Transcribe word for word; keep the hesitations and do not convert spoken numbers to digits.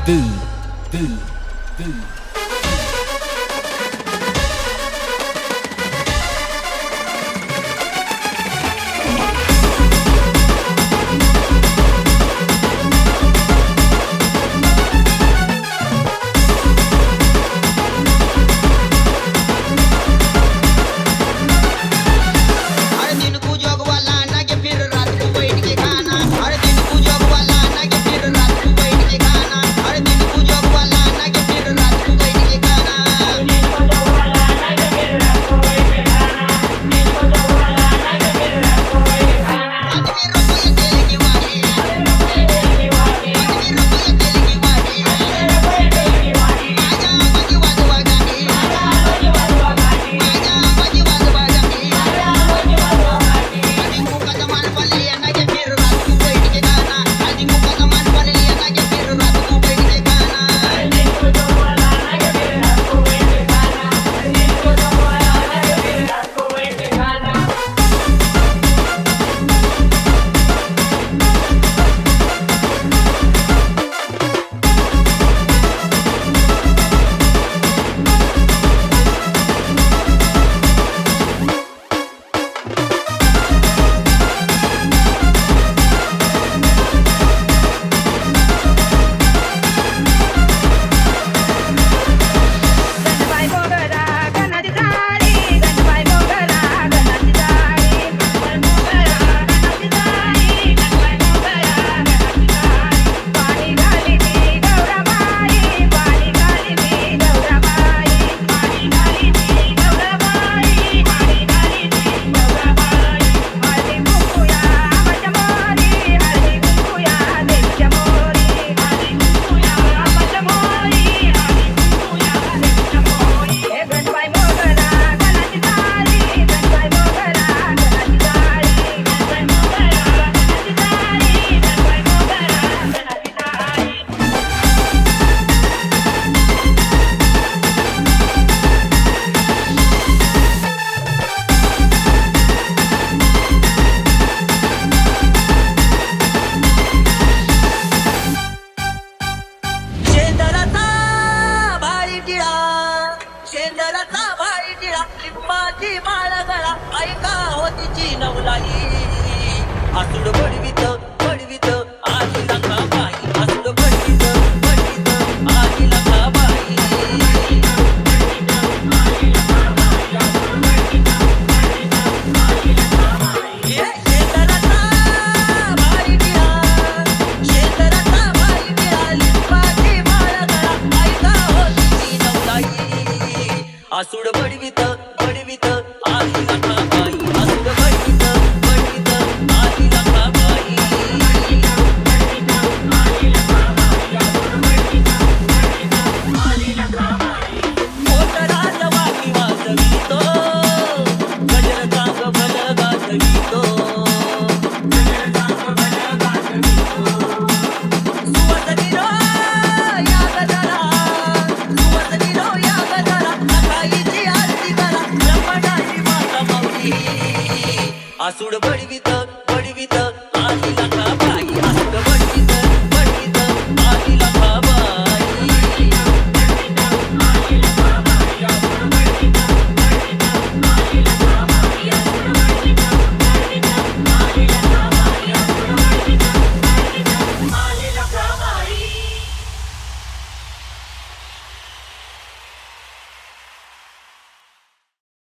do, do, do. लिंबाची माळ गळा ऐका होतीची नवलाई आसूड बडवीत बडवीत आली लंका बाई आसूड बडवीत बडवीत आली लंका बाई ये शेतराचा भारी टिळा शेतराचा भारी टिळा लिंबाची माळ गळा ऐका होतीची नवलाई आसूड बडवीत बडवीत आली लंका बाई आसूड बडवीत बडवीत आली लंका बाई मोठराज वागी वाजवितो गजर चांग भल गाजवितो सुवसनीरो या गजरा सुवसनीरो या गजरा सकाळीची आरती करा रमणाची माता माऊली आसूड बडवीत बडवीत